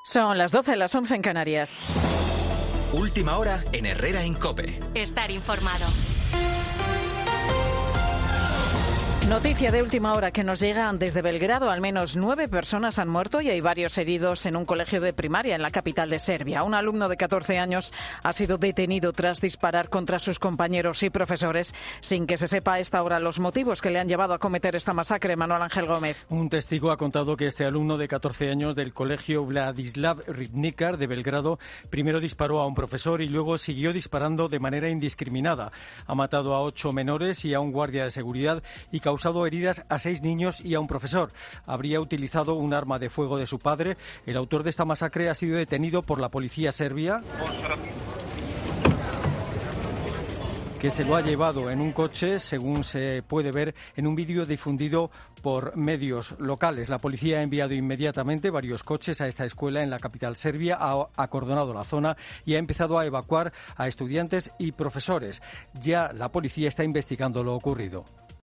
Son las 12, las 11 en Canarias. Última hora en Herrera en COPE. Estar informado. Noticia de última hora que nos llega desde Belgrado. Al menos 9 personas han muerto y hay varios heridos en un colegio de primaria en la capital de Serbia. Un alumno de 14 años ha sido detenido tras disparar contra sus compañeros y profesores sin que se sepa a esta hora los motivos que le han llevado a cometer esta masacre. Manuel Ángel Gómez. Un testigo ha contado que este alumno de 14 años del colegio Vladislav Ribnikar de Belgrado primero disparó a un profesor y luego siguió disparando de manera indiscriminada. Ha matado a 8 menores y a un guardia de seguridad y causado heridas a 6 niños y a un profesor. Habría utilizado un arma de fuego de su padre. El autor de esta masacre ha sido detenido por la policía serbia, que se lo ha llevado en un coche, según se puede ver en un vídeo difundido por medios locales. La policía ha enviado inmediatamente varios coches a esta escuela en la capital serbia, ha acordonado la zona y ha empezado a evacuar a estudiantes y profesores. Ya la policía está investigando lo ocurrido.